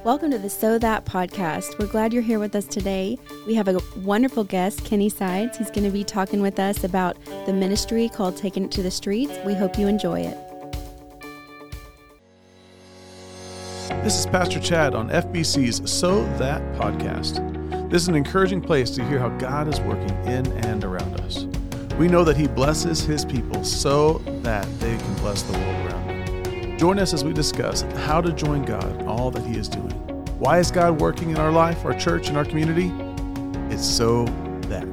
Welcome to the So That podcast. We're glad you're here with us today. We have a wonderful guest, Kenny Sides. He's going to be talking with us about the ministry called Taking It to the Streets. We hope you enjoy it. This is Pastor Chad on FBC's So That podcast. This is an encouraging place to hear how God is working in and around us. We know that He blesses His people so that they can bless the world around them. Join us as we discuss how to join God in all that He is doing. Why is God working in our life, our church, and our community? It's so that.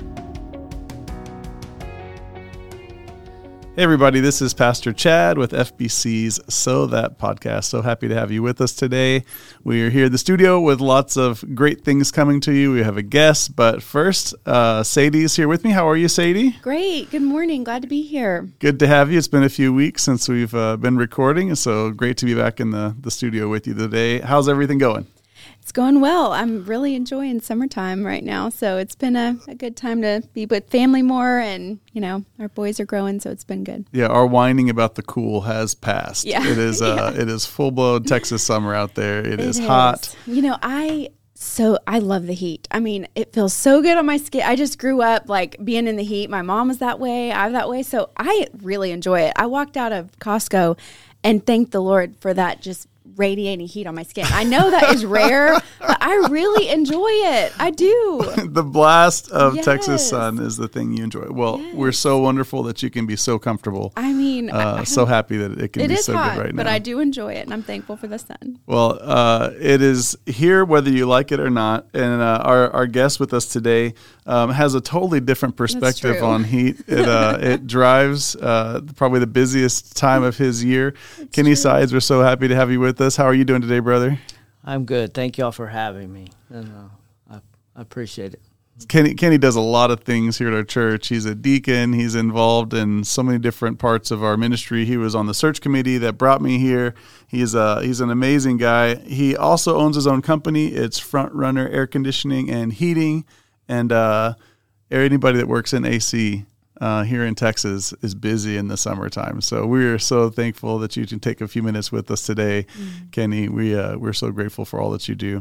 Hey everybody, this is Pastor Chad with FBC's So That podcast. So happy to have you with us today. We are here in the studio with lots of great things coming to you. We have a guest, but first, Sadie's here with me. How are you, Sadie? Great. Good morning. Glad to be here. Good to have you. It's been a few weeks since we've been recording, so great to be back in the studio with you today. How's everything going? It's going well. I'm really enjoying summertime right now, so it's been a good time to be with family more, and, you know, our boys are growing, so it's been good. Yeah, our whining about the cool has passed. Yeah. It is it is full-blown Texas summer out there. It is hot. You know, I love the heat. I mean, it feels so good on my skin. I just grew up like being in the heat. My mom was that way. I'm that way, so I really enjoy it. I walked out of Costco and thanked the Lord for that just radiating heat on my skin. I know that is rare, but I really enjoy it. I do. The blast of Texas sun is the thing you enjoy. Well, we're so wonderful that you can be so comfortable. I mean, so happy that it can be so hot, good right now. But I do enjoy it, and I'm thankful for the sun. Well, it is here whether you like it or not. And our guest with us today has a totally different perspective on heat. It drives probably the busiest time of his year. Kenny Sides, we're so happy to have you with us. How are you doing today, brother? I'm good. Thank y'all for having me. And, I appreciate it. Kenny does a lot of things here at our church. He's a deacon. He's involved in so many different parts of our ministry. He was on the search committee that brought me here. He's an amazing guy. He also owns his own company. It's Front Runner Air Conditioning and Heating. And anybody that works in AC here in Texas is busy in the summertime. So we're so thankful that you can take a few minutes with us today, Kenny. We're so grateful for all that you do.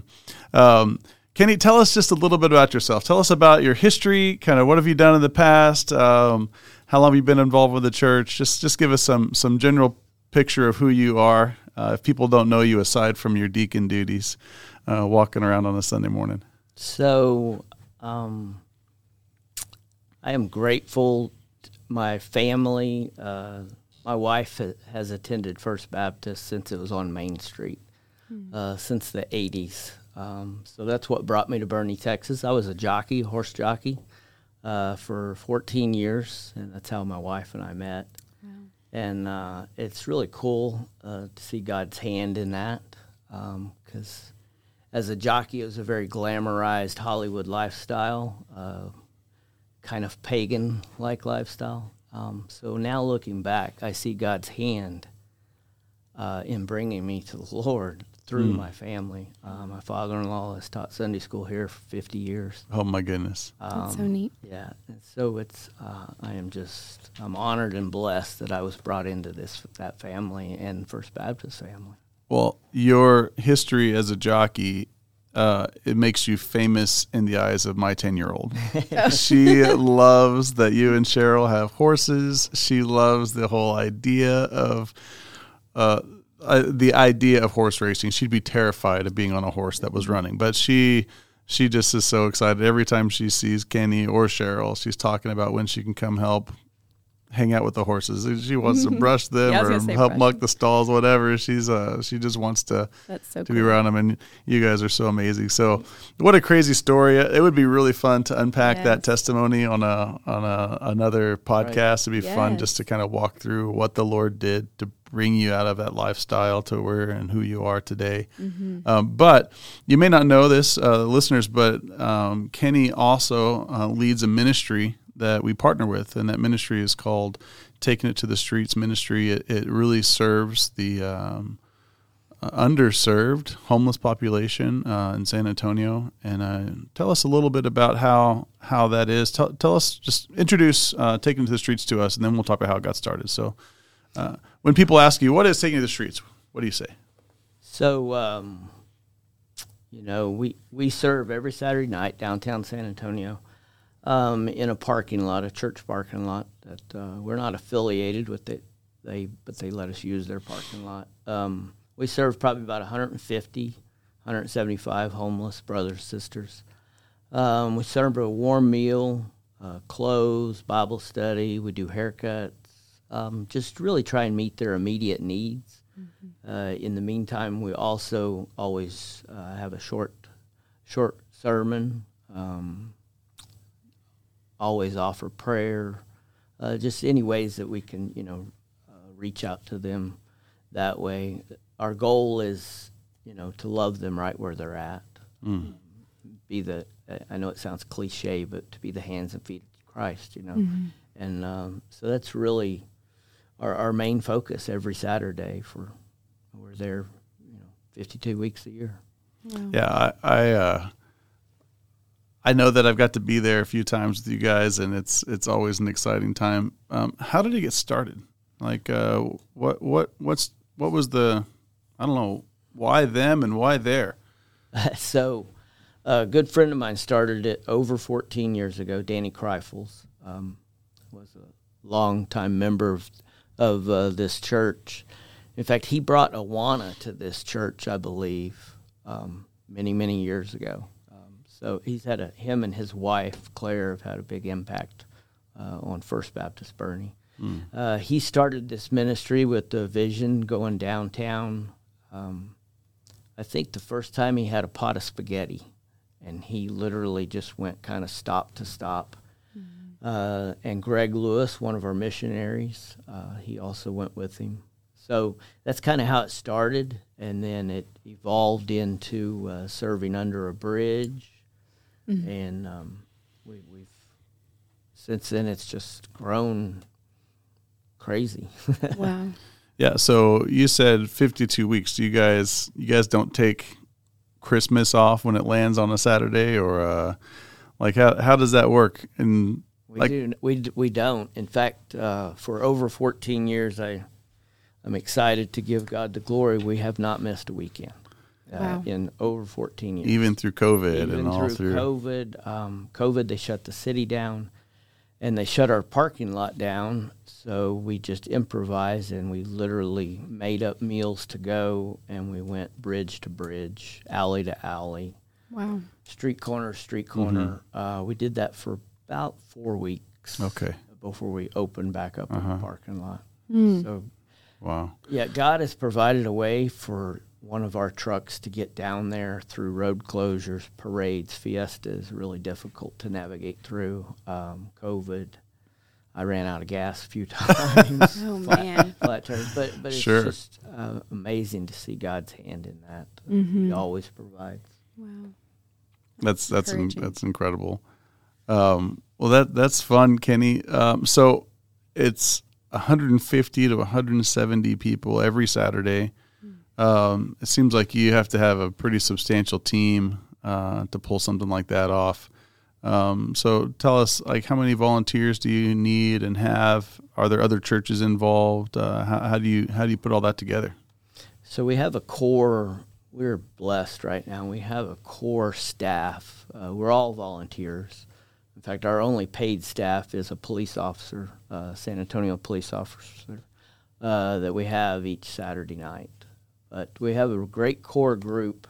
Kenny, tell us just a little bit about yourself. Tell us about your history, kind of what have you done in the past, how long have you been involved with the church? Just give us some general picture of who you are, if people don't know you aside from your deacon duties, walking around on a Sunday morning. So I am grateful. My family, my wife has attended First Baptist since it was on Main Street, since the 80s. So that's what brought me to Boerne, Texas. I was a jockey, horse jockey, for 14 years, and that's how my wife and I met. Wow. And it's really cool to see God's hand in that, because as a jockey, it was a very glamorized Hollywood lifestyle, kind of pagan-like lifestyle. So now looking back, I see God's hand in bringing me to the Lord through my family. My father-in-law has taught Sunday school here for 50 years. Oh, my goodness. That's so neat. Yeah, and so I'm honored and blessed that I was brought into that family and First Baptist family. Well, your history as a jockey, it makes you famous in the eyes of my 10-year-old. She loves that you and Cheryl have horses. She loves the whole idea of horse racing. She'd be terrified of being on a horse that was running, but she just is so excited every time she sees Kenny or Cheryl. She's talking about when she can come help hang out with the horses. She wants to brush them or help muck the stalls, whatever. She just wants to be around them, and you guys are so amazing. So what a crazy story. It would be really fun to unpack that testimony on another podcast. Right. It'd be fun just to kind of walk through what the Lord did to bring you out of that lifestyle to where and who you are today. But you may not know this, listeners, but Kenny also leads a ministry that we partner with, and that ministry is called Taking It to the Streets Ministry. It really serves the underserved homeless population in San Antonio. And tell us a little bit about how that is. Tell us, just introduce Taking It to the Streets to us, and then we'll talk about how it got started. So when people ask you, what is Taking It to the Streets, what do you say? So we serve every Saturday night downtown San Antonio in a parking lot, a church parking lot that we're not affiliated with it. But they let us use their parking lot. We serve probably about 150, 175 homeless brothers, sisters. We serve a warm meal, clothes, Bible study. We do haircuts. Just really try and meet their immediate needs. Mm-hmm. In the meantime, we also always have a short sermon. Always offer prayer. Just any ways that we can, reach out to them that way. Our goal is, to love them right where they're at. Mm. I know it sounds cliche, but to be the hands and feet of Christ, Mm-hmm. And so that's really our main focus every Saturday. We're there, 52 weeks a year. Wow. Yeah, I know that I've got to be there a few times with you guys, and it's always an exciting time. How did it get started? Like, what was the, I don't know, why them and why there? So, a good friend of mine started it over 14 years ago. Danny Kreifels was a longtime member of this church. In fact, he brought Awana to this church, I believe, many, many years ago. So him and his wife, Claire, have had a big impact on First Baptist Boerne. He started this ministry with the vision going downtown. I think the first time he had a pot of spaghetti, and he literally just went kind of stop to stop. Mm-hmm. And Greg Lewis, one of our missionaries, he also went with him. So that's kind of how it started, and then it evolved into serving under a bridge. Mm-hmm. And we've since then it's just grown crazy. Wow. Yeah, so you said 52 weeks. Do you guys don't take Christmas off when it lands on a Saturday, or how does that work? And we don't. In fact, for over 14 years, I'm excited to give God the glory. We have not missed a weekend. Wow. In over 14 years. Even through COVID Even and all through COVID. COVID, they shut the city down, and they shut our parking lot down. So we just improvised, and we literally made up meals to go, and we went bridge to bridge, alley to alley. Wow. Street corner to street corner. Mm-hmm. We did that for about 4 weeks. Okay. Before we opened back up in the parking lot. Mm. So, wow. Yeah, God has provided a way for one of our trucks to get down there through road closures, parades, fiestas, really difficult to navigate through. COVID, I ran out of gas a few times. Oh, man. Flat turns. But it's sure. just amazing to see God's hand in that. Mm-hmm. He always provides. Wow. That's incredible. Well, that's fun, Kenny. So it's 150 to 170 people every Saturday. It seems like you have to have a pretty substantial team to pull something like that off. So tell us, how many volunteers do you need and have? Are there other churches involved? How do you put all that together? So we have a core. We're blessed right now. We have a core staff. We're all volunteers. In fact, our only paid staff is a police officer, San Antonio police officer, that we have each Saturday night. But we have a great core group.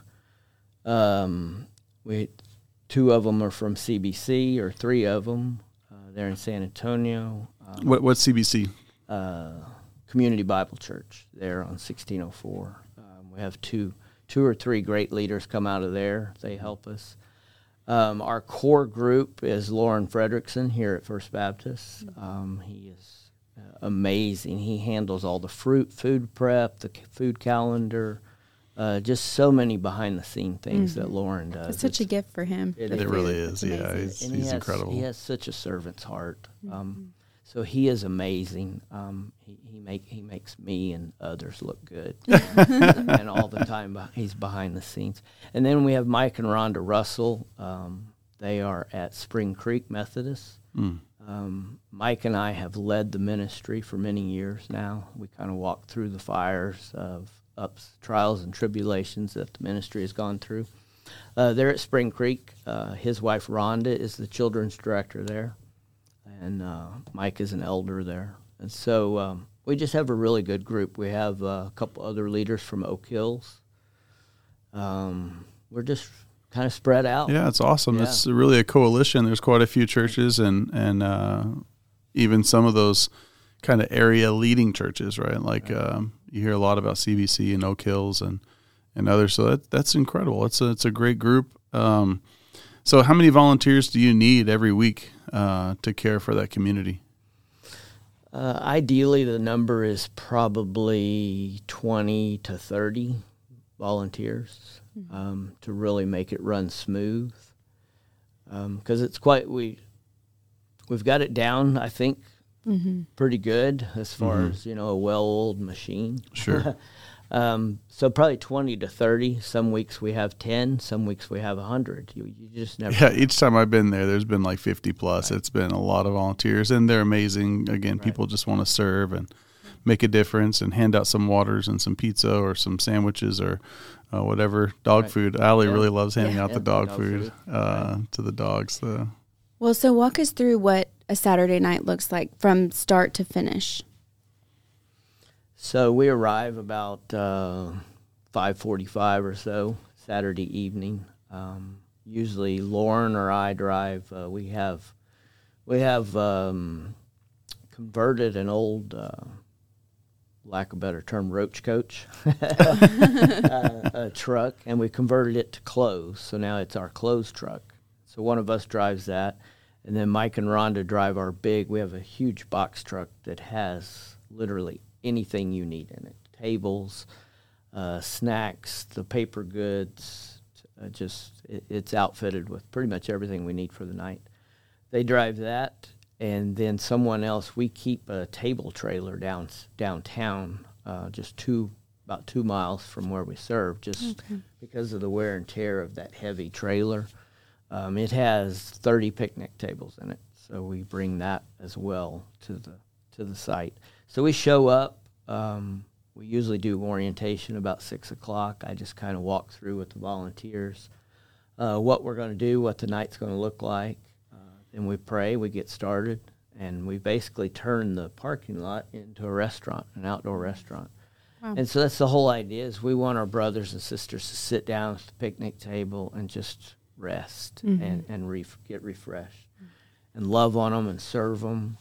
Two of them are from CBC, or three of them. They're in San Antonio. What's CBC? Community Bible Church there on 1604. We have two or three great leaders come out of there. They help us. Our core group is Lauren Fredrickson here at First Baptist. He is amazing. He handles all the food prep, the food calendar, just so many behind-the-scene things that Lauren does. It's such a gift for him. It really is. Yeah, he's incredible. He has such a servant's heart. So he is amazing. He makes me and others look good, and all the time he's behind the scenes. And then we have Mike and Rhonda Russell. They are at Spring Creek Methodist. Mike and I have led the ministry for many years now. We kind of walk through the fires of ups, trials, and tribulations that the ministry has gone through. They're at Spring Creek. His wife Rhonda is the children's director there, and Mike is an elder there. And so we just have a really good group. We have a couple other leaders from Oak Hills. We're just kind of spread out. Yeah, it's awesome. Yeah. It's really a coalition. There's quite a few churches and even some of those kind of area leading churches, right? Like you hear a lot about CBC and Oak Hills and others. So that's incredible. It's a great group. So how many volunteers do you need every week to care for that community? Ideally, the number is probably 20 to 30 volunteers to really make it run smooth. Because it's we've got it down, I think, pretty good as far as, a well-oiled machine. Sure. So probably 20 to 30. Some weeks we have 10. Some weeks we have 100. You just never. Yeah, each time I've been there, there's been like 50 plus. Right. It's been a lot of volunteers, and they're amazing. Again, people just want to serve and make a difference and hand out some waters and some pizza or some sandwiches or whatever dog food. Allie really loves handing out the dog food to the dogs. Well, so walk us through what a Saturday night looks like from start to finish. So we arrive about 5:45 or so Saturday evening. Usually Lauren or I drive. We have converted an old, lack of a better term, roach coach a truck, and we converted it to clothes. So now it's our clothes truck. So one of us drives that, and then Mike and Rhonda drive our we have a huge box truck that has literally anything you need in it. Tables, snacks, the paper goods, it's outfitted with pretty much everything we need for the night. They drive that, and then someone else, we keep a table trailer downtown, about 2 miles from where we serve, because of the wear and tear of that heavy trailer. It has 30 picnic tables in it, so we bring that as well to the site. So we show up. We usually do orientation about 6 o'clock. I just kind of walk through with the volunteers what we're going to do, what the night's going to look like. Then we pray, we get started, and we basically turn the parking lot into a restaurant, an outdoor restaurant. Wow. And so that's the whole idea, is we want our brothers and sisters to sit down at the picnic table and just rest and get refreshed and love on them and serve them.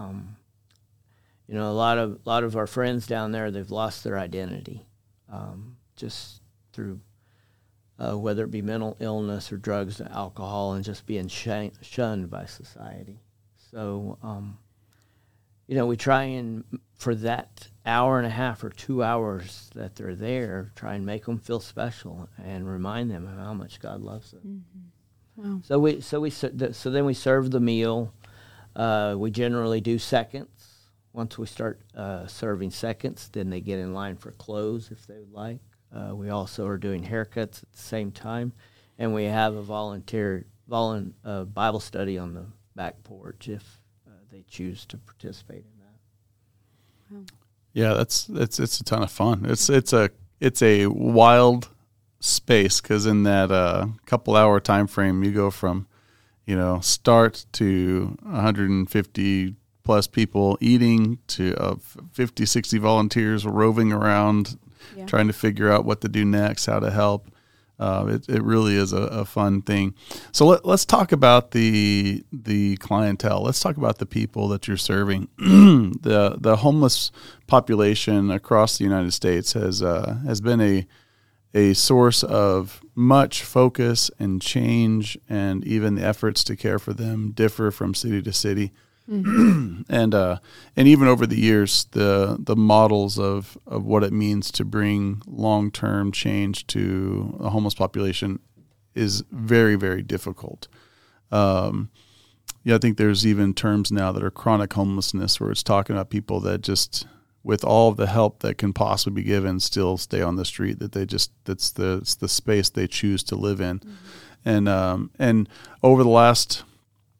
A lot of our friends down there, they've lost their identity just through whether it be mental illness or drugs and alcohol, and just being shunned by society. So, we try and, for that hour and a half or 2 hours that they're there, try and make them feel special and remind them of how much God loves them. Wow. So then we serve the meal. We generally do seconds. Once we start serving seconds, then they get in line for clothes if they would like. We also are doing haircuts at the same time, and we have a volunteer Bible study on the back porch if they choose to participate in that. Wow. Yeah, it's a ton of fun. It's a wild space, because in that couple hour time frame, you go from start to 150 plus people eating to 50, 60 volunteers roving around, trying to figure out what to do next, how to help. It really is a fun thing. So let's talk about the clientele. Let's talk about the people that you're serving. The homeless population across the United States has been a source of much focus and change, and even the efforts to care for them differ from city to city. And even over the years, the models of what it means to bring long-term change to a homeless population is very, very difficult. I think there's even terms now that are chronic homelessness, where it's talking about people that just, with all of the help that can possibly be given, still stay on the street, that it's the space they choose to live in. And over the last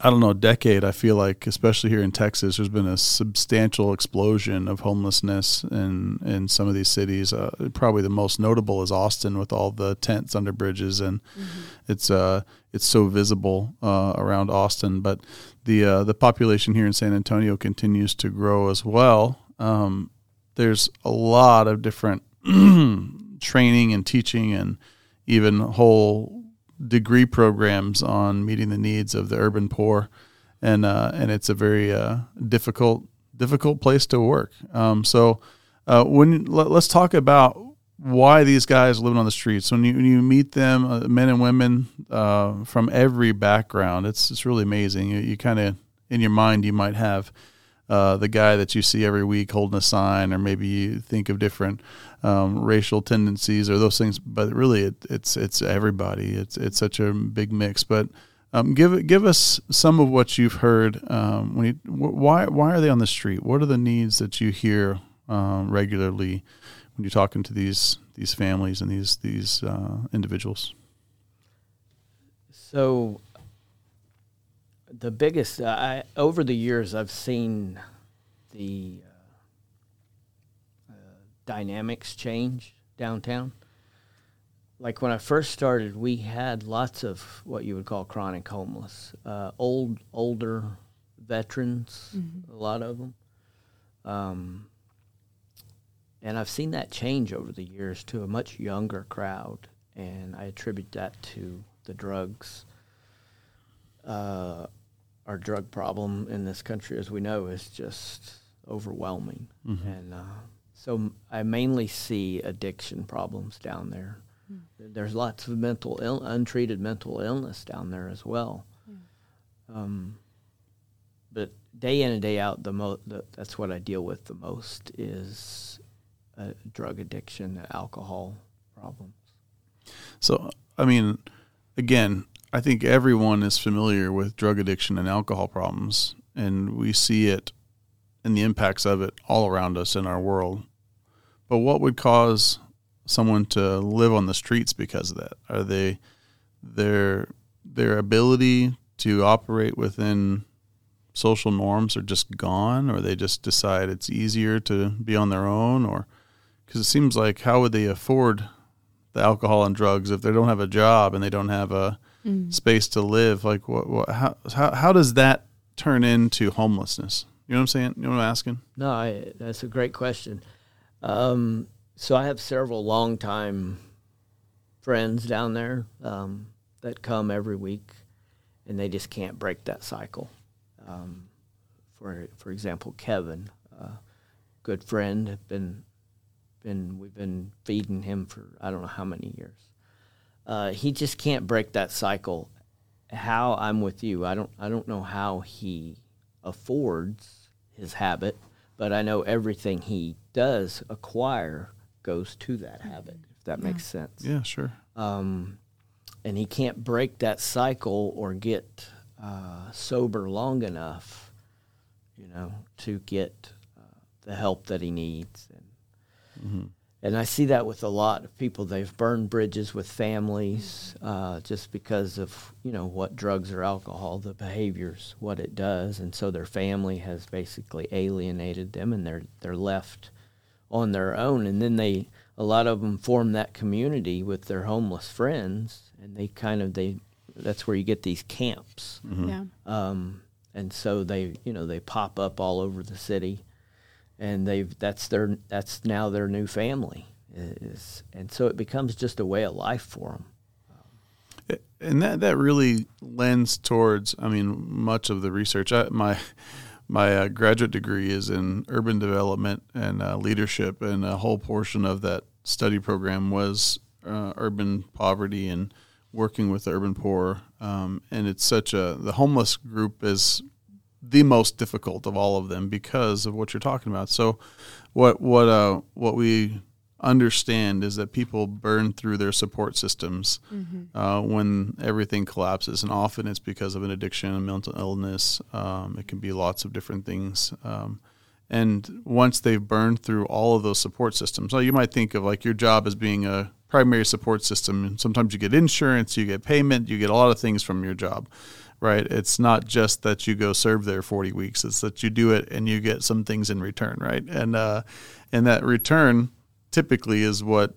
I don't know, decade, I feel like, especially here in Texas, there's been a substantial explosion of homelessness in some of these cities. Probably the most notable is Austin with all the tents under bridges, and it's so visible around Austin. But the population here in San Antonio continues to grow as well. There's a lot of different training and teaching and even whole degree programs on meeting the needs of the urban poor, and it's a very difficult place to work. So let's talk about why these guys living on the streets. When you meet them, men and women from every background, it's really amazing. You kind of, in your mind, you might have the guy that you see every week holding a sign, or maybe you think of different racial tendencies or those things, but really it's everybody. It's such a big mix. But give us some of what you've heard. Why are they on the street? What are the needs that you hear regularly when you're talking to these families and these individuals? So the biggest, over the years, I've seen the dynamics change downtown. Like when I first started, we had lots of what you would call chronic homeless, older veterans, a lot of them. And I've seen that change over the years to a much younger crowd, and I attribute that to the drugs. Our drug problem in this country, as we know, is just overwhelming. And so I mainly see addiction problems down there. There's lots of untreated mental illness down there as well. But day in and day out, that's what I deal with the most is drug addiction, alcohol problems. So, I mean, again, I think everyone is familiar with drug addiction and alcohol problems, and we see it and the impacts of it all around us in our world. But what would cause someone to live on the streets because of that? Are they their ability to operate within social norms are just gone, or they just decide it's easier to be on their own? Or because it seems like, how would they afford the alcohol and drugs if they don't have a job and they don't have a space to live? Like, how does that turn into homelessness? You know what I'm saying? You know what I'm asking? No, that's a great question. So I have several longtime friends down there that come every week, and they just can't break that cycle. For example, Kevin, good friend, we've been feeding him for I don't know how many years. He just can't break that cycle. How I'm with you, I don't know how he affords his habit, but I know everything he does acquire goes to that habit, if that makes sense. Yeah, sure. And he can't break that cycle or get sober long enough, to get the help that he needs. And I see that with a lot of people. They've burned bridges with families just because of, what drugs or alcohol, the behaviors, what it does. And so their family has basically alienated them, and they're left on their own. And then a lot of them form that community with their homeless friends, and that's where you get these camps. Yeah. And so they pop up all over the city. And that's now their new family, and so it becomes just a way of life for them. And that really lends towards, much of the research. My graduate degree is in urban development and leadership, and a whole portion of that study program was urban poverty and working with the urban poor. And it's the homeless group is the most difficult of all of them because of what you're talking about. So what we understand is that people burn through their support systems when everything collapses, and often it's because of an addiction, a mental illness. It can be lots of different things. And once they've burned through all of those support systems, so you might think of like your job as being a primary support system, and sometimes you get insurance, you get payment, you get a lot of things from your job, right? It's not just that you go serve there 40 weeks. It's that you do it and you get some things in return, right? And that return typically is what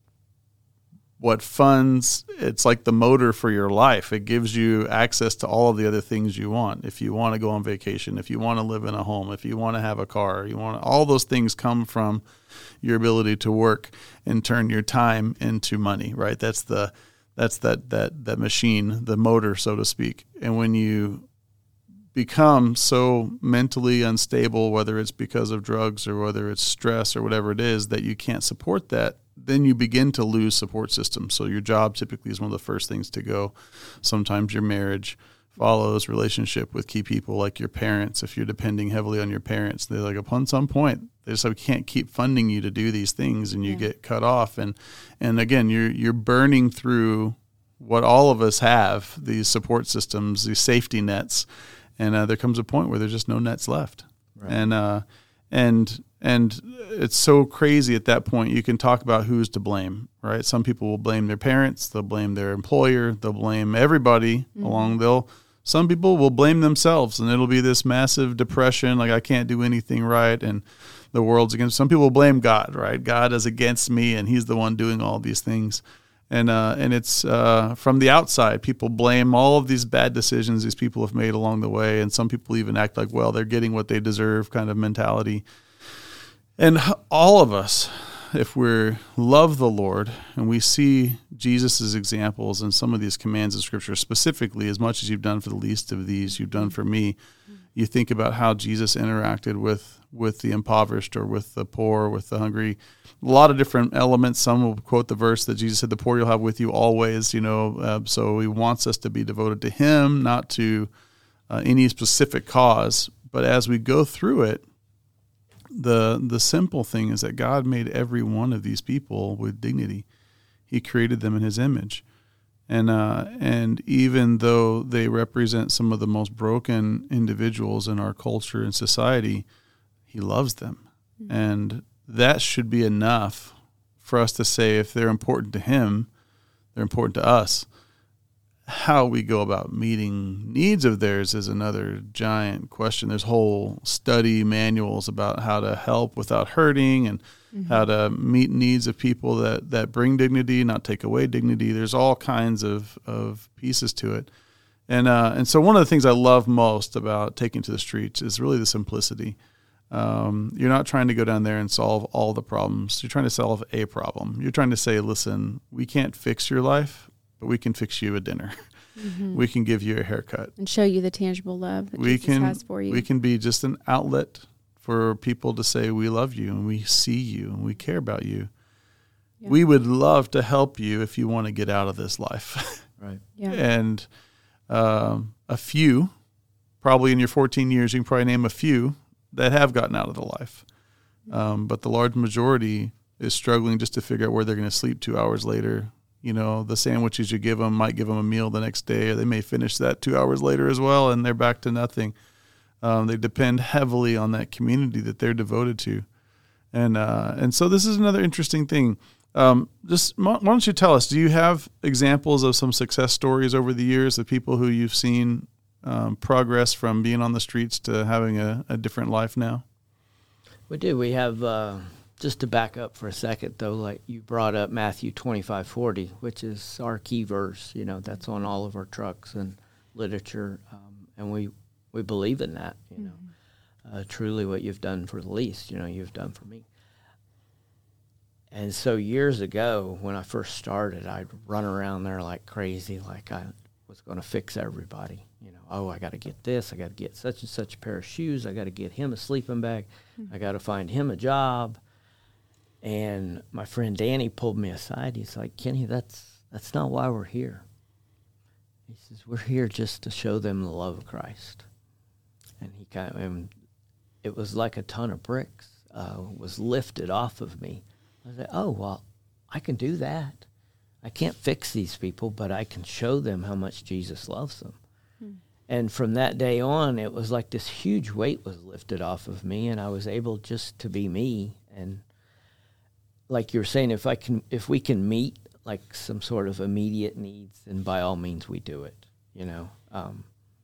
funds, it's like the motor for your life. It gives you access to all of the other things you want. If you want to go on vacation, if you want to live in a home, if you want to have a car, all those things come from your ability to work and turn your time into money, right? That's that machine, the motor, so to speak. And when you become so mentally unstable, whether it's because of drugs or whether it's stress or whatever it is, that you can't support that, then you begin to lose support systems. So your job typically is one of the first things to go. Sometimes your marriage follows, relationship with key people like your parents. If you're depending heavily on your parents, they're like, upon some point, they just we can't keep funding you to do these things, and you get cut off. And again, you're burning through what all of us have, these support systems, these safety nets, and there comes a point where there's just no nets left. Right. And it's so crazy at that point. You can talk about who's to blame, right? Some people will blame their parents, they'll blame their employer, they'll blame everybody along. Some people will blame themselves, and it'll be this massive depression, like I can't do anything right, and the world's against. Some people blame God, right? God is against me, and He's the one doing all these things. And it's from the outside, people blame all of these bad decisions these people have made along the way, and some people even act like, well, they're getting what they deserve kind of mentality. And all of us, if we love the Lord and we see Jesus' examples and some of these commands of Scripture, specifically, as much as you've done for the least of these, you've done for me, you think about how Jesus interacted with the impoverished or with the poor, with the hungry, a lot of different elements. Some will quote the verse that Jesus said, the poor you'll have with you always, so He wants us to be devoted to Him, not to any specific cause. But as we go through it, the simple thing is that God made every one of these people with dignity. He created them in His image. And even though they represent some of the most broken individuals in our culture and society, He loves them. Mm-hmm. And that should be enough for us to say, if they're important to Him, they're important to us. How we go about meeting needs of theirs is another giant question. There's whole study manuals about how to help without hurting, and how to meet needs of people that bring dignity, not take away dignity. There's all kinds of pieces to it. And so one of the things I love most about taking to the streets is really the simplicity. You're not trying to go down there and solve all the problems. You're trying to solve a problem. You're trying to say, listen, we can't fix your life, but we can fix you a dinner. Mm-hmm. We can give you a haircut. And show you the tangible love that Jesus has for you. We can be just an outlet for people to say, we love you, and we see you, and we care about you. Yeah. We would love to help you if you want to get out of this life. Right. Yeah. And a few, probably in your 14 years, you can probably name a few that have gotten out of the life. But the large majority is struggling just to figure out where they're going to sleep 2 hours later. The sandwiches you give them might give them a meal the next day, or they may finish that 2 hours later as well, and they're back to nothing. They depend heavily on that community that they're devoted to. And so this is another interesting thing. Why don't you tell us, do you have examples of some success stories over the years of people who you've seen progress from being on the streets to having a different life now? We do. We have... Just to back up for a second, though, like you brought up Matthew 25:40, which is our key verse. That's on all of our trucks and literature, and we believe in that. Truly, what you've done for the least, you've done for me. And so years ago, when I first started, I'd run around there like crazy, like I was going to fix everybody. I got to get this, I got to get such and such a pair of shoes, I got to get him a sleeping bag, I got to find him a job. And my friend Danny pulled me aside. He's like, Kenny, that's not why we're here. He says, we're here just to show them the love of Christ. And it was like a ton of bricks was lifted off of me. I was like, oh, well, I can do that. I can't fix these people, but I can show them how much Jesus loves them. And from that day on, it was like this huge weight was lifted off of me, and I was able just to be me. And like you were saying, if we can meet like some sort of immediate needs, then by all means we do it.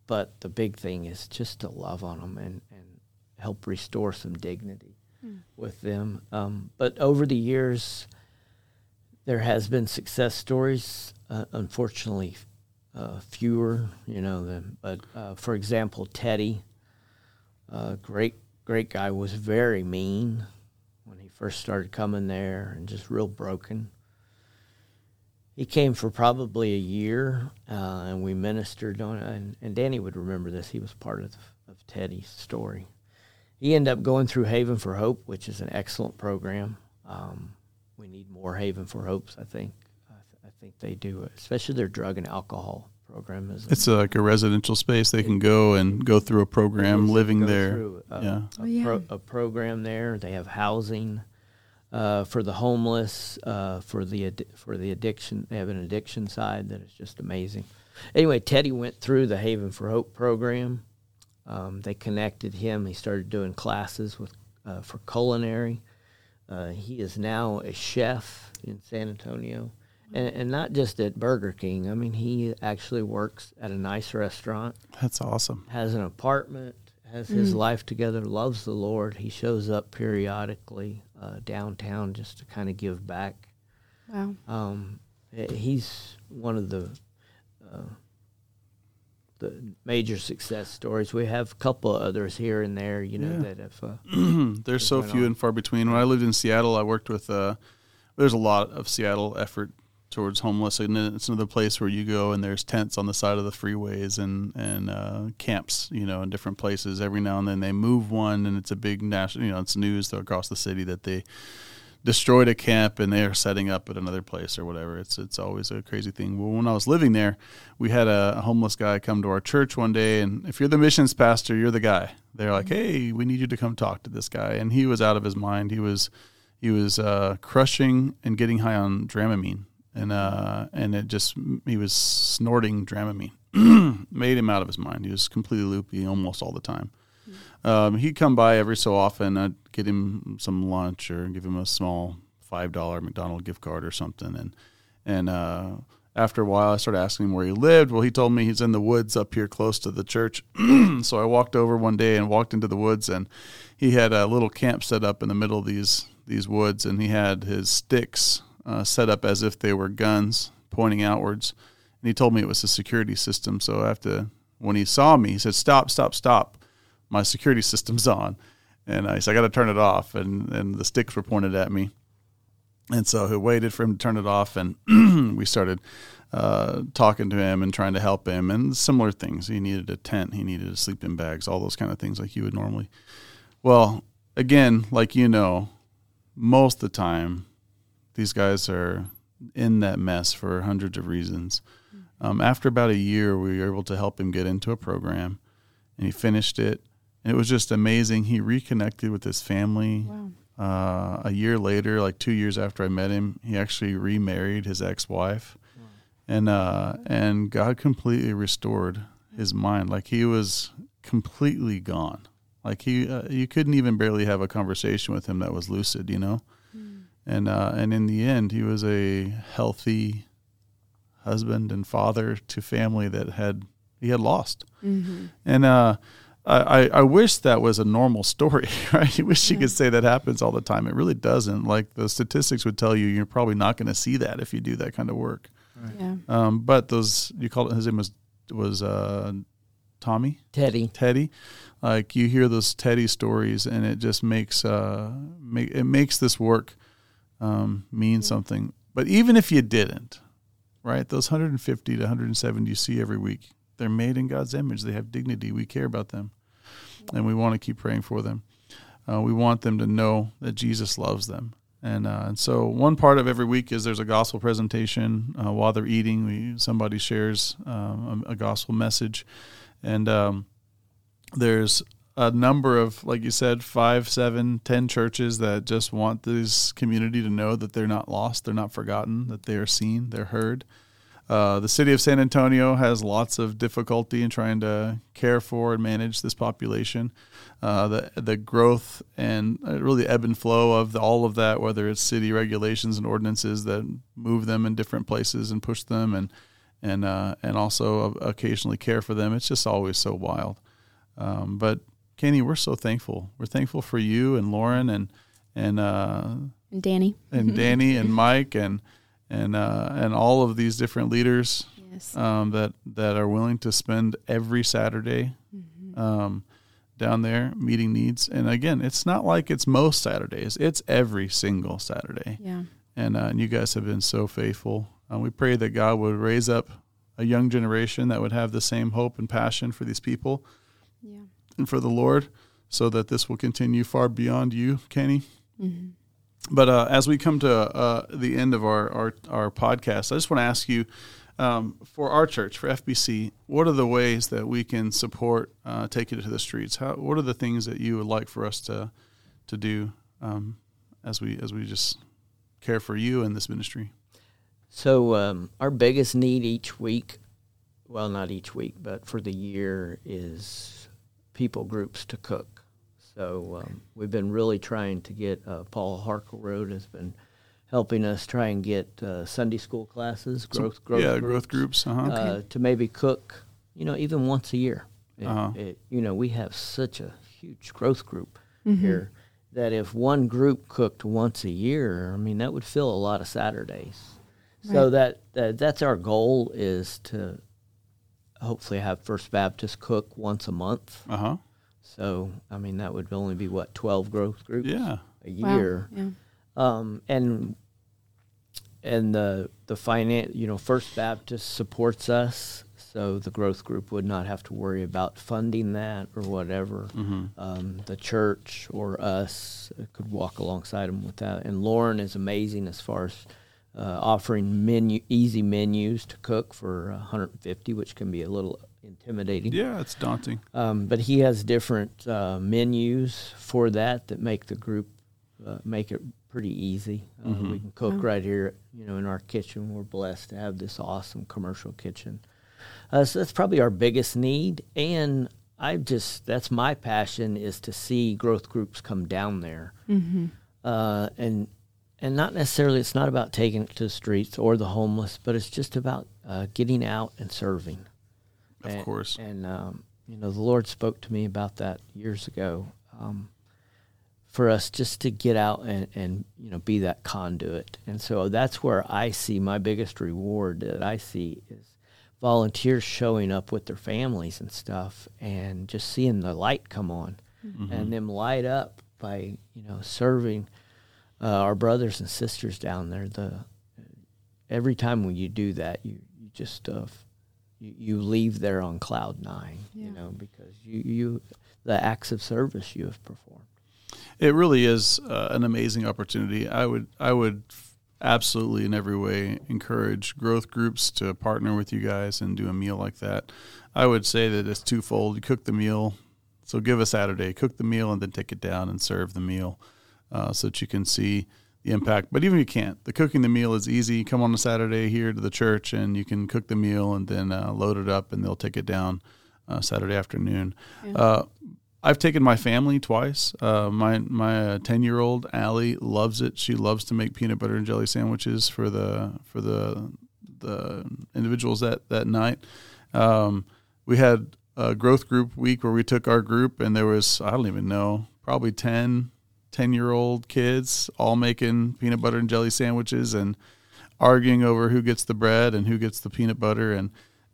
but the big thing is just to love on them and help restore some dignity with them. But over the years, there has been success stories, unfortunately fewer, but for example, Teddy, great guy, was very mean when he first started coming there and just real broken. He came for probably a year, and we ministered on it, and Danny would remember this. He was part of Teddy's story. He ended up going through Haven for Hope, which is an excellent program. We need more Haven for Hopes, I think. I think they do, especially their drug and alcohol program. It's like a residential space. They can go through a program living there. A program there. They have housing for the homeless, for the addiction. They have an addiction side that is just amazing. Anyway, Teddy went through the Haven for Hope program. They connected him. He started doing classes for culinary. He is now a chef in San Antonio, and not just at Burger King. I mean, he actually works at a nice restaurant. That's awesome. Has an apartment, has his life together, loves the Lord. He shows up periodically downtown just to kind of give back. Wow. He's one of the major success stories. We have a couple of others here and there, that have... There's so few and far between. When I lived in Seattle, I worked with... there's a lot of Seattle effort towards homeless, and it's another place where you go and there's tents on the side of the freeways and camps, in different places. Every now and then they move one, and it's a big national, it's news across the city that they destroyed a camp and they're setting up at another place or whatever. It's always a crazy thing. Well, when I was living there, we had a homeless guy come to our church one day, and if you're the missions pastor, you're the guy. They're like, hey, we need you to come talk to this guy. And he was out of his mind. He was crushing and getting high on Dramamine, and he was snorting Dramamine. Made him out of his mind. He was completely loopy almost all the time. He'd come by every so often. I'd get him some lunch or give him a small $5 McDonald's gift card or something. And after a while, I started asking him where he lived. Well, he told me he's in the woods up here close to the church. So I walked over one day and walked into the woods, and he had a little camp set up in the middle of these woods, and he had his sticks set up as if they were guns pointing outwards. And he told me it was a security system. So when he saw me, he said, "Stop, stop, stop. My security system's on." And I said, "I got to turn it off." And the sticks were pointed at me. And so I waited for him to turn it off, and we started talking to him and trying to help him, and similar things. He needed a tent. He needed sleeping bags, all those kind of things like you would normally. Well, again, like most of the time, these guys are in that mess for hundreds of reasons. After about a year, we were able to help him get into a program, and he finished it. And it was just amazing. He reconnected with his family. Wow. A year later, like 2 years after I met him, he actually remarried his ex-wife. Wow. And God completely restored his mind. Like, he was completely gone. Like, you couldn't even barely have a conversation with him that was lucid, And in the end, he was a healthy husband and father to family that he had lost. Mm-hmm. And I wish that was a normal story, right? I wish you could say that happens all the time. It really doesn't. Like, the statistics would tell you, you're probably not going to see that if you do that kind of work. Right. Yeah. But his name was Tommy? Teddy. Like, you hear those Teddy stories, and it just makes this work mean something. But even if you didn't, right, those 150 to 170 you see every week, they're made in God's image. They have dignity. We care about them, and we want to keep praying for them. We want them to know that Jesus loves them. And so one part of every week is there's a gospel presentation. While they're eating, somebody shares a gospel message. And there's a number of, like you said, 5, 7, 10 churches that just want this community to know that they're not lost, they're not forgotten, that they are seen, they're heard. The city of San Antonio has lots of difficulty in trying to care for and manage this population. The growth and really ebb and flow of all of that, whether it's city regulations and ordinances that move them in different places and push them, and also occasionally care for them. It's just always so wild. But Kenny, we're so thankful. We're thankful for you and Lauren and Danny and Danny and Mike and all of these different leaders that are willing to spend every Saturday down there meeting needs. And again, it's not like it's most Saturdays; it's every single Saturday. Yeah. And you guys have been so faithful. We pray that God would raise up a young generation that would have the same hope and passion for these people and for the Lord, so that this will continue far beyond you, Kenny. Mm-hmm. But as we come to the end of our podcast, I just want to ask you, for our church, for FBC, what are the ways that we can support Take It to the Streets? What are the things that you would like for us to do as we just care for you and this ministry? So our biggest need each week, well, not each week, but for the year, is people groups to cook. So we've been really trying to get Paul Harkleroad has been helping us try and get Sunday school classes, growth groups, to maybe cook, even once a year. We have such a huge growth group here that if one group cooked once a year, that would fill a lot of Saturdays. Right. So that's our goal, is to hopefully have First Baptist cook once a month. So, that would only be, 12 growth groups a year. Wow. Yeah. And the finance, First Baptist supports us, so the growth group would not have to worry about funding that or whatever. The church or us could walk alongside them with that. And Lauren is amazing as far as offering easy menus to cook for $150, which can be a little intimidating. Yeah, it's daunting. But he has different menus for that make the group make it pretty easy. We can cook right here, in our kitchen. We're blessed to have this awesome commercial kitchen. So that's probably our biggest need. And that's my passion, is to see growth groups come down there. And not necessarily, it's not about taking it to the streets or the homeless, but it's just about getting out and serving. Of course. And the Lord spoke to me about that years ago, for us just to get out and be that conduit. And so that's where I see my biggest reward that I see is volunteers showing up with their families and stuff, and just seeing the light come on and them light up by, serving our brothers and sisters down there. Every time when you do that, you just you leave there on cloud nine, because you the acts of service you have performed. It really is an amazing opportunity. I would absolutely in every way encourage growth groups to partner with you guys and do a meal like that. I would say that it's twofold. You cook the meal, so give a Saturday, cook the meal, and then take it down and serve the meal, so that you can see the impact. But even if you can't, the cooking the meal is easy. Come on a Saturday here to the church, and you can cook the meal and then load it up, and they'll take it down Saturday afternoon. Yeah. I've taken my family twice. My 10-year-old Allie loves it. She loves to make peanut butter and jelly sandwiches for the individuals that night. We had a growth group week where we took our group, and there was, I don't even know, probably 10-year-old kids all making peanut butter and jelly sandwiches and arguing over who gets the bread and who gets the peanut butter. And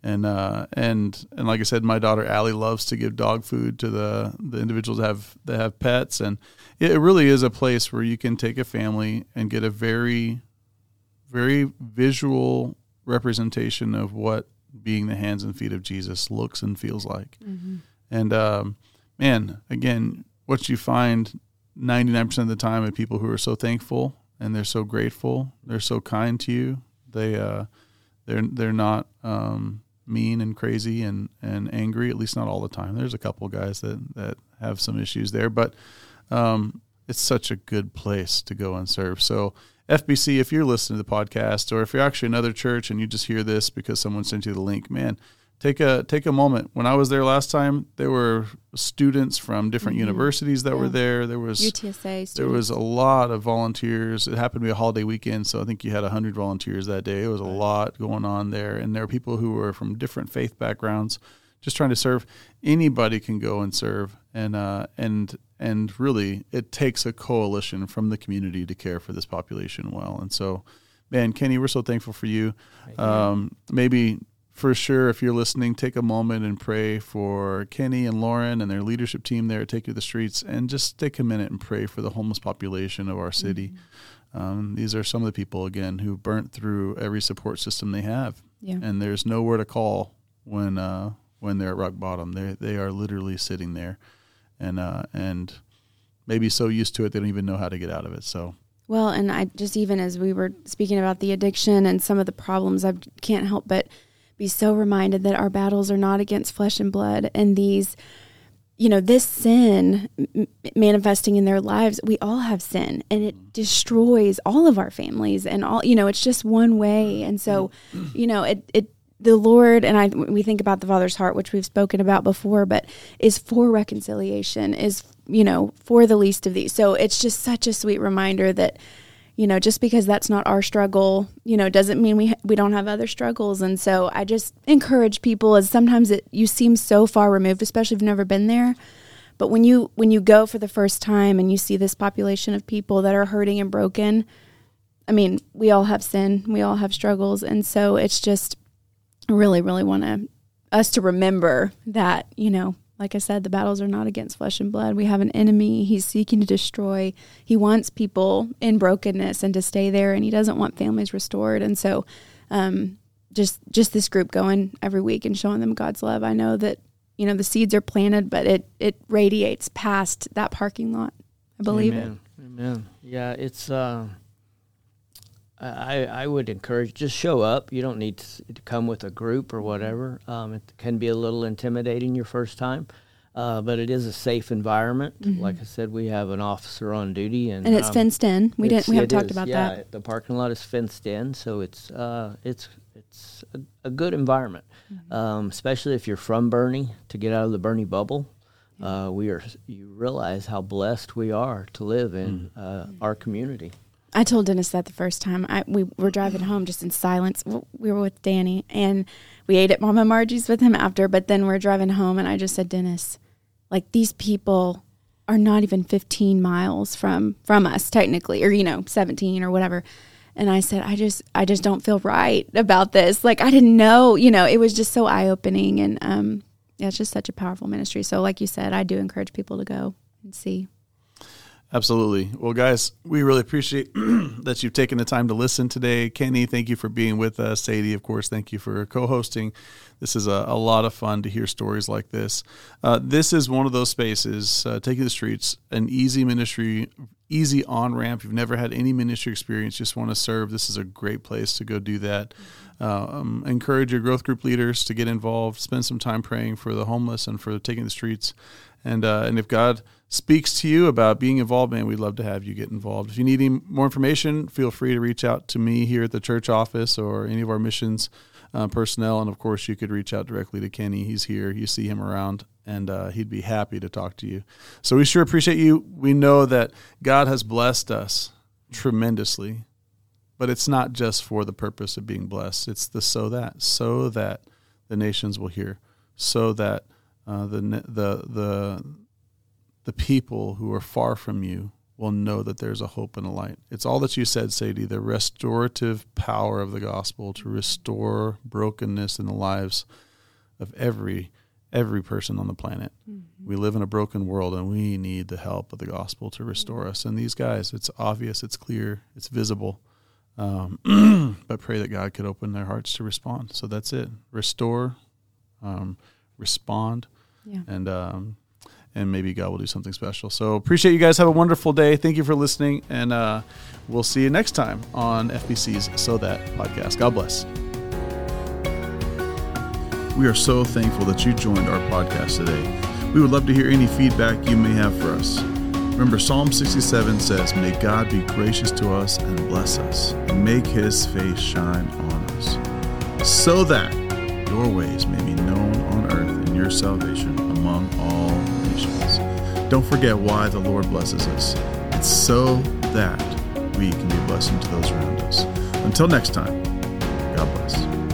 like I said, my daughter Allie loves to give dog food to the individuals that have pets, and it really is a place where you can take a family and get a very, very visual representation of what being the hands and feet of Jesus looks and feels like. And man, again, what you find 99% of the time are people who are so thankful and they're so grateful, they're so kind to you. They're not mean and crazy and angry, at least not all the time. There's a couple guys that have some issues there, but it's such a good place to go and serve. So FBC, if you're listening to the podcast, or if you're actually another church and you just hear this because someone sent you the link, man, take a moment. When I was there last time, there were students from different universities that were there. There was UTSA students. There was a lot of volunteers. It happened to be a holiday weekend, so I think you had 100 volunteers that day. It was a lot going on there, and there were people who were from different faith backgrounds, just trying to serve. Anybody can go and serve, and really, it takes a coalition from the community to care for this population well. And so, man, Kenny, we're so thankful for you. Maybe for sure, if you're listening, take a moment and pray for Kenny and Lauren and their leadership team there at Take to the Streets, and just take a minute and pray for the homeless population of our city. These are some of the people, again, who burnt through every support system they have, and there's nowhere to call when they're at rock bottom. They are literally sitting there, and maybe so used to it they don't even know how to get out of it. So. Well, and I just, even as we were speaking about the addiction and some of the problems, I can't help but be so reminded that our battles are not against flesh and blood. And these, this sin manifesting in their lives, we all have sin, and it destroys all of our families and all, it's just one way. And so, the Lord, and we think about the Father's heart, which we've spoken about before, but is for reconciliation, is, for the least of these. So it's just such a sweet reminder that, just because that's not our struggle, doesn't mean we don't have other struggles. And so I just encourage people, as sometimes you seem so far removed, especially if you've never been there. But when you go for the first time and you see this population of people that are hurting and broken, I mean, we all have sin, we all have struggles. And so it's just, I really, really want us to remember that, like I said, the battles are not against flesh and blood. We have an enemy. He's seeking to destroy. He wants people in brokenness and to stay there, and he doesn't want families restored. And so just this group going every week and showing them God's love, I know that, the seeds are planted, but it radiates past that parking lot. I believe it. Amen. Yeah, it's... I would encourage, just show up. You don't need to come with a group or whatever. It can be a little intimidating your first time, but it is a safe environment. Like I said, we have an officer on duty, and it's fenced in. We haven't talked about that. Yeah, the parking lot is fenced in, so it's a good environment, especially if you're from Boerne, to get out of the Boerne bubble. You realize how blessed we are to live in our community. I told Dennis that the first time. We were driving home just in silence. We were with Danny, and we ate at Mama Margie's with him after, but then we're driving home, and I just said, Dennis, like, these people are not even 15 miles from us, technically, or, 17 or whatever. And I said, I just don't feel right about this. Like, I didn't know, it was just so eye-opening, and it's just such a powerful ministry. So like you said, I do encourage people to go and see. Absolutely. Well, guys, we really appreciate that you've taken the time to listen today. Kenny, thank you for being with us. Sadie, of course, thank you for co-hosting. This is a lot of fun to hear stories like this. This is one of those spaces, Taking the Streets, an easy ministry, easy on-ramp. If you've never had any ministry experience, just want to serve, this is a great place to go do that. Encourage your growth group leaders to get involved. Spend some time praying for the homeless and for Taking the Streets. And if God speaks to you about being involved, man, we'd love to have you get involved. If you need any more information, feel free to reach out to me here at the church office or any of our missions personnel. And, of course, you could reach out directly to Kenny. He's here. You see him around, and he'd be happy to talk to you. So we sure appreciate you. We know that God has blessed us tremendously, but it's not just for the purpose of being blessed. It's so that the nations will hear, so that the people who are far from you will know that there's a hope and a light. It's all that you said, Sadie, the restorative power of the gospel to restore brokenness in the lives of every person on the planet. Mm-hmm. We live in a broken world, and we need the help of the gospel to restore us. And these guys, it's obvious, it's clear, it's visible. But pray that God could open their hearts to respond. So that's it. Restore, respond, and maybe God will do something special. So appreciate you guys. Have a wonderful day. Thank you for listening, and we'll see you next time on FBC's So That podcast. God bless. We are so thankful that you joined our podcast today. We would love to hear any feedback you may have for us. Remember, Psalm 67 says, "May God be gracious to us and bless us, and make his face shine on us." So that your ways may be known on earth and your salvation among all nations. Don't forget why the Lord blesses us. It's so that we can be a blessing to those around us. Until next time, God bless.